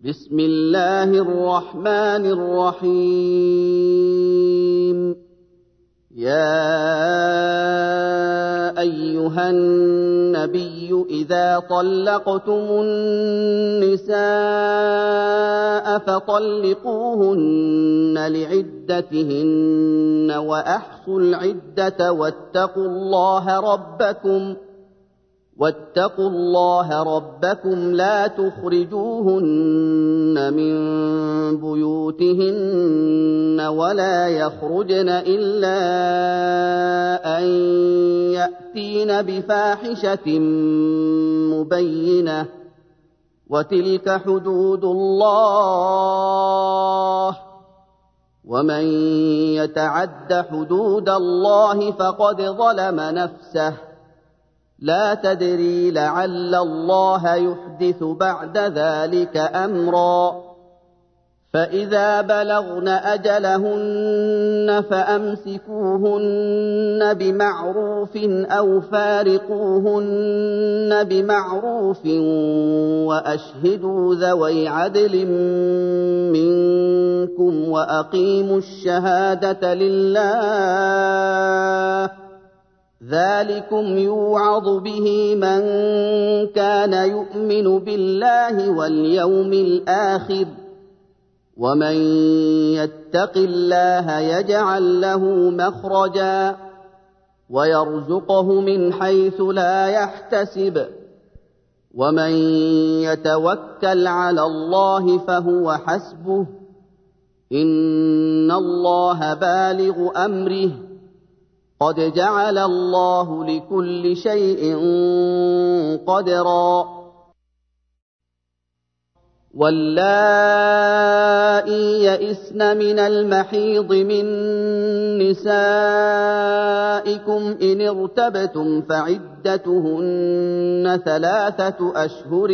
بسم الله الرحمن الرحيم. يا أيها النبي إذا طلقتم النساء فطلقوهن لعدتهن وأحصوا العدة واتقوا الله ربكم لا تخرجوهن من بيوتهن ولا يخرجن إلا أن يأتين بفاحشة مبينة وتلك حدود الله ومن يتعد حدود الله فقد ظلم نفسه لا تدري لعل الله يحدث بعد ذلك أمرا. فإذا بلغن أجلهن فأمسكوهن بمعروف أو فارقوهن بمعروف وأشهدوا ذوي عدل منكم وأقيموا الشهادة لله ذلكم يوعظ به من كان يؤمن بالله واليوم الآخر ومن يتق الله يجعل له مخرجا ويرزقه من حيث لا يحتسب ومن يتوكل على الله فهو حسبه إن الله بالغ أمره قد جعل الله لكل شيء قدرا. واللائي يئسن من المحيض من نسائكم إن ارتبتم فعدتهن 3 أشهر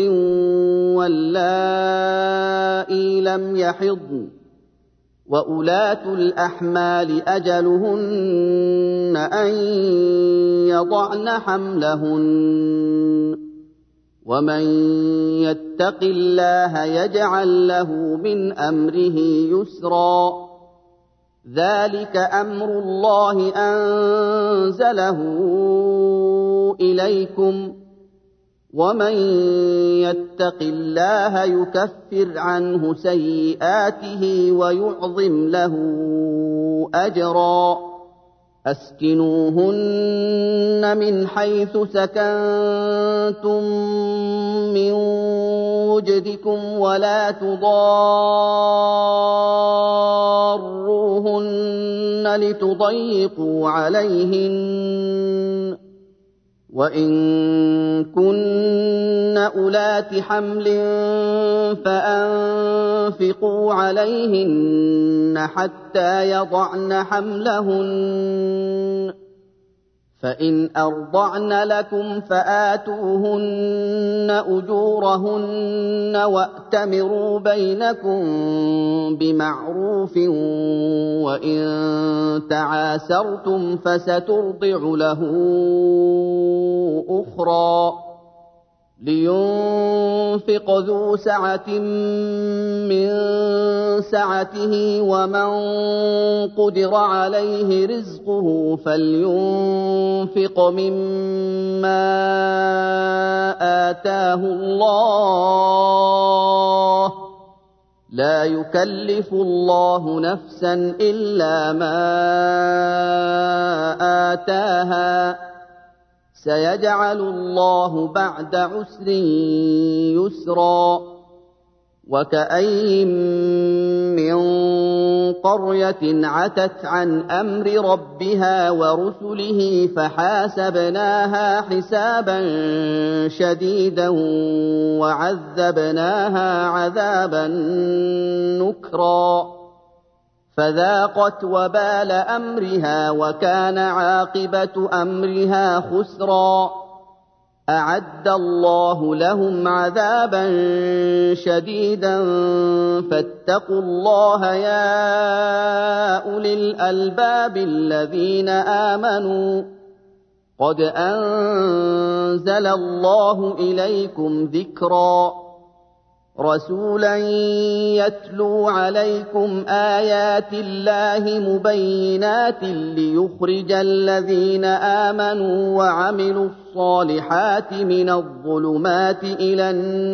واللائي لم يحضن وأولاة الأحمال أجلهن أن يضعن حملهن ومن يتق الله يجعل له من أمره يسرا ذلك أمر الله أنزله إليكم ومن يتق الله يكفر عنه سيئاته ويعظم له أجرا. أسكنوهن من حيث سكنتم من وجدكم ولا تضاروهن لتضيقوا عليهن وإن كن أولات حمل فأنفقوا عليهن حتى يضعن حملهن فإن أرضعن لكم فآتوهن أجورهن وأتمروا بينكم بمعروف وإن تعاسرتم فسترضع له أخرى لينفق ذو سعة من سعته ومن قدر عليه رزقه فلينفق مما آتاه الله لا يكلف الله نفسا إلا ما آتاها سيجعل الله بعد عسر يسرا. وكأين من قرية عتت عن أمر ربها ورسله فحاسبناها حسابا شديدا وعذبناها عذابا نكرا فذاقت وبال أمرها وكان عاقبة أمرها خسرا. أعد الله لهم عذابا شديدا فاتقوا الله يا أولي الألباب الذين آمنوا قد أنزل الله إليكم ذكرا. رَسُولًا يَتْلُو عَلَيْكُمْ آيَاتِ اللَّهِ مُبَيِّنَاتٍ لِّيُخْرِجَ الَّذِينَ آمَنُوا وَعَمِلُوا الصَّالِحَاتِ مِنَ الظُّلُمَاتِ إِلَى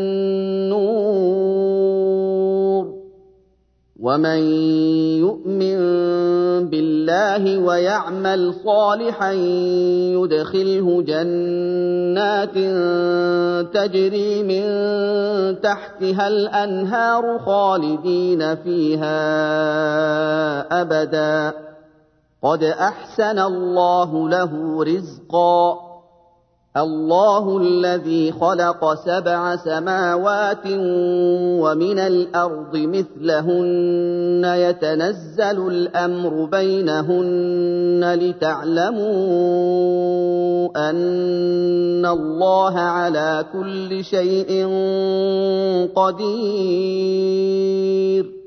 النُّورِ ۚ وَمَن يُؤْمِن بِاللَّهِ وَيَعْمَلْ صَالِحًا يُدْخِلْهُ جَنَّاتٍ تَجْرِي مِن تَحْتِهَا الْأَنْهَارُ خَالِدِينَ فِيهَا أَبَدًا ۖ قَدْ أَحْسَنَ اللَّهُ لَهُ رِزْقًا. اللَّهُ الَّذِي خَلَقَ 7 سَمَاوَاتٍ وَمِنَ الْأَرْضِ مِثْلَهُنَّ يَتَنَزَّلُ الْأَمْرُ بَيْنَهُنَّ لِتَعْلَمُوا أَنَّ اللَّهَ عَلَىٰ كُلِّ شَيْءٍ قَدِيرٌ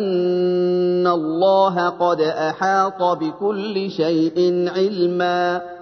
وَأَنَّ اللَّهَ قَدْ أَحَاطَ بِكُلِّ شَيْءٍ عِلْمًا